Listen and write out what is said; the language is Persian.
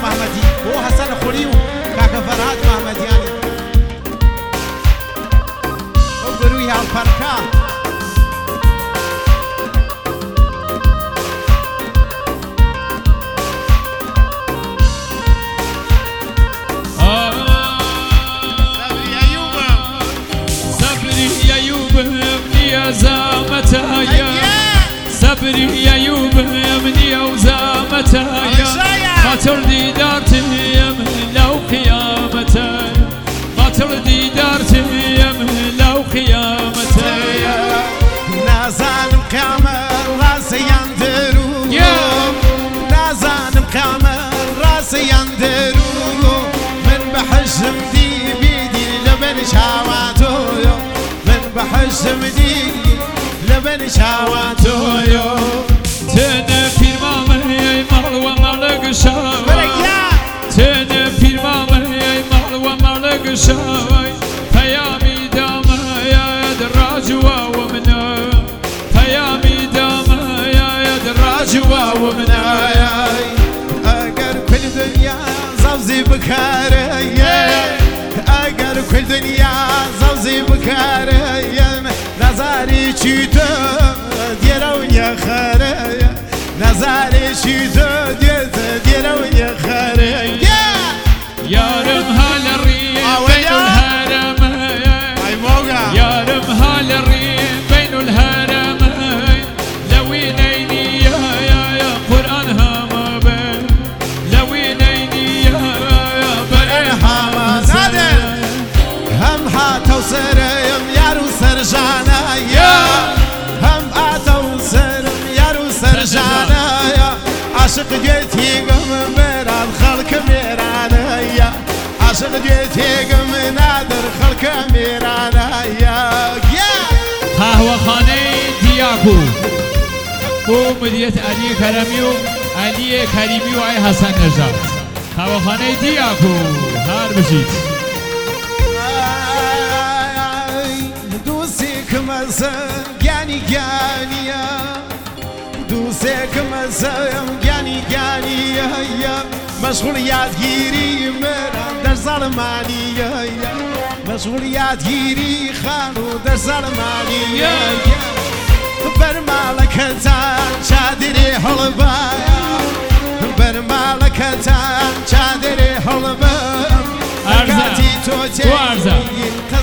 محمدی بۆ حەسەن خوری و کاکە فەرهاد محمەدیانی ئەو گەروی هاڵپەرکە زامتايا صبري يا يوب مني وزامتايا خاطر ديدارتي من لو قيامتاي خاطر ديدارتي من لو قيامتاي نازانم قامر راسي يندرو نازانم قامر راسي يندرو من بحجم دي بيدي لبن شاواتو من بحجم دي لبن شاواتو تنه پیرمامه مال و مالک شاوی تنه پیرمامه مال و مالک شاوی پیامی دامه یاد راجوا و منا پیامی دامه یاد راجوا و منا اگر کل دنیا زوزی بکاره اگر کل دنیا زوزی بکاره نظری چی تو دیرو یخاره نظری چی تو دیرو یخاره یارم حال الریم بین الهرم یارم حال الریم بین الهرم لوینینی یا قرآن هم بین لوینینی یا قرآن هم زدن هم هاتو سرم یارو سرجانه هم هاتو سرم یارو سرجانه عاشق گوتیگم براد خلق میرانه عاشق گوتیگم نادر خلق میرانه قهوه خانه دیاکو بو مدیریت علی کریمی و علی کریمی و ای حسن نژاد قهوه خانه دیاکو هر بشید گانی گانیه دوستم ازم گانی گانیه مشغول یادگیری مرا در ظلمانیه مشغول یادگیری خانو در ظلمانیه بر مالکتان چادری حلبایا بر مالکتان چادری حلبایا ارزا